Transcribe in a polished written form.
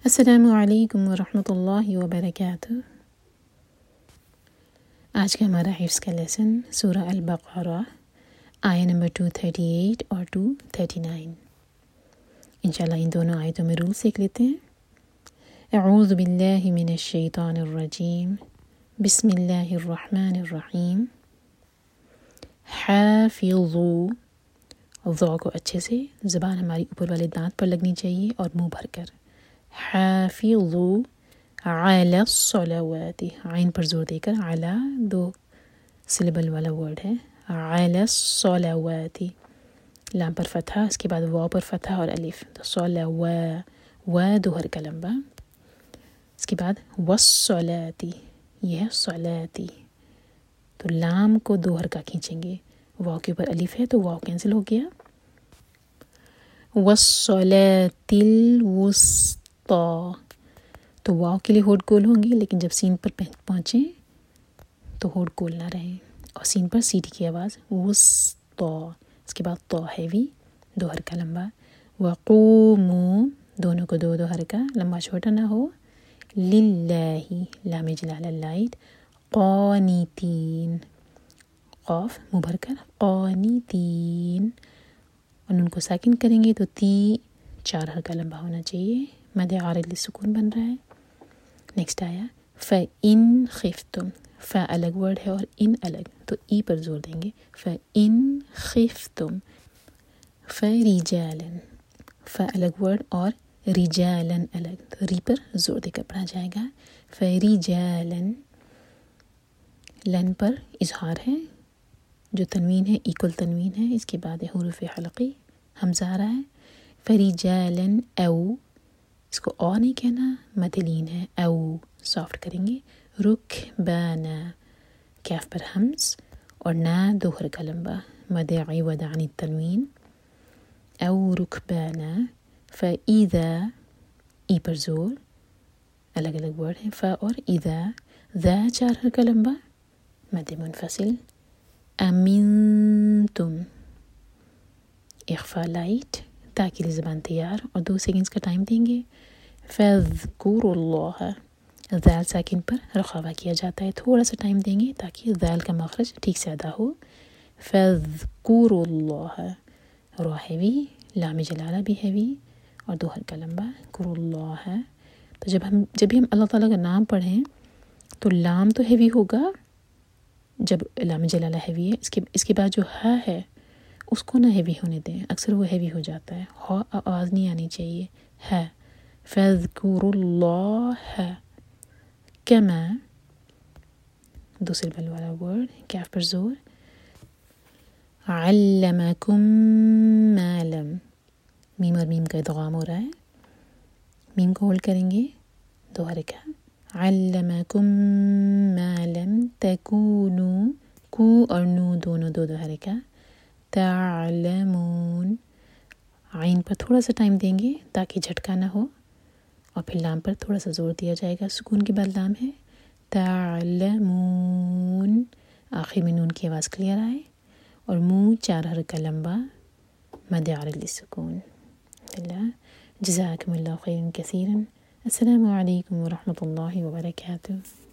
السلام علیکم ورحمۃ اللہ وبرکاتہ۔ آج کا ہمارا حفظ کا لیسن سورہ البقرہ آیہ نمبر 238 اور 239۔ انشاءاللہ ان دونوں آیتوں میں رول سیکھ لیتے ہیں۔ اعوذ باللہ من الشیطان الرجیم، بسم اللہ الرحمن الرحیم۔ حافظوا، ضو کو اچھے سے زبان ہماری اوپر والے دانت پر لگنی چاہیے اور منہ بھر کر۔ حافظوا علی الصلوات، عین پر زور دے کر، علی 2 سلیبل والا ورڈ ہے، علی الصلوات، لام پر فتحہ، اس کے بعد واو پر فتحہ اور الف، تو صلوا، و 2 حرکہ لمبا، اس کے بعد والصلاۃ، یہ ہے صلاتی، تو لام کو 2 حرکہ کھینچیں گے، واو کے اوپر الف ہے تو واو کینسل ہو گیا۔ والصلاۃ الوسطی، تو واو کے لیے ہونٹ گول ہوں گی، لیکن جب سین پر پہنچیں تو ہونٹ گول نہ رہیں، اور سین پر سیٹی کی آواز، وسطی، اس کے بعد تو ہیوی 2 حرکہ لمبا۔ وقوموا، دونوں کو 2 حرکہ لمبا چھوٹا نہ ہو، للہ، لام جلالہ لائٹ، قانتین، قاف منہ بھر کر، قانتین، اور نون کو ساکن کریں گے تو 4 حرکہ لمبا ہونا چاہیے، مد عارض للسکون بن رہا ہے۔ نیکسٹ آیا فَإِنْ خِفْتُمْ، فَ الگ ورڈ ہے اور ان الگ، تو ای پر زور دیں گے، فَإِنْ خِفْتُمْ، فَرِجَالًا، ف الگ ورڈ اور رجالًا الگ، تو ری پر زور دے کر پڑھا جائے گا، فَرِجَالًا، لن پر اظہار ہے، جو تنوین ہے ایکول تنوین ہے، اس کے بعد حروف حلقی حمزہ آ رہا ہے، فَرِجَالًا او، اس کو او نہیں کہنا، مدلین ہے، او سافٹ کریں گے، رکبانا، کیف پر حمز اور نا 2 حرکہ لمبا، مد عوض عن التنوین، او رکبانا، فَإِذَا، ای پر زور، الگ الگ ورڈ ہیں، فا اور اذا، ذا 4 حرکہ لمبا، مد منفصل، امنتم، اخفا لائٹ، تا کے لیے زبان تیار اور 2 سیکنڈز کا ٹائم دیں گے، فَاذْكُرُوا اللَّهَ، ذال ساکن پر رخاوہ کیا جاتا ہے، تھوڑا سا ٹائم دیں گے تاکہ ذال کا مخرج ٹھیک سے ادا ہو، فَاذْكُرُوا اللَّهَ، رو ہیوی، لام جلالہ بھی ہیوی اور 2 حرکہ لمبا، کروا اللہ، تو جب بھی ہم اللہ تعالیٰ کا نام پڑھیں تو لام تو ہیوی ہوگا، جب لام جلالہ ہیوی ہے، اس کے بعد جو ہا ہے اس کو نہ ہیوی ہونے دیں، اکثر وہ ہیوی ہو جاتا ہے، ہا آواز نہیں آنی چاہیے، ہے، فَاذْكُرُوا اللَّهَ، کما 2 سلیبل والا ورڈ، کیف پر زور، علمکم ما لم، میم اور میم کا ادغام ہو رہا ہے، میم کو ہولڈ کریں گے 2 حرکہ، علمکم ما لم تکونوا، کو اور نو دونوں 2 حرکہ، تعلمون، عین پر تھوڑا سا ٹائم دیں گے تاکہ جھٹکا نہ ہو، اور پھر لام پر تھوڑا سا زور دیا جائے گا، سکون کے بعد لام ہے، تعلمون، آخر میں نون کی آواز کلیئر آئے، اور منہ 4 حرکہ لمبا، مد عارض للسکون۔ جزاکم اللہ خیرا کثیرا، السلام علیکم ورحمۃ اللہ وبرکاتہ۔